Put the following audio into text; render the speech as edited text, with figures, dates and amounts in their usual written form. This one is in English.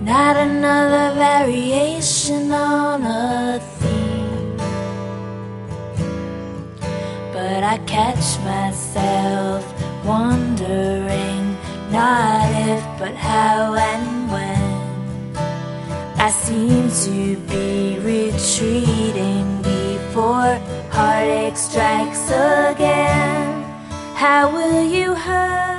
Not another variation on a theme, but I catch myself wondering, not if but how and when. I seem to be retreating before heartache strikes again. How will you hurt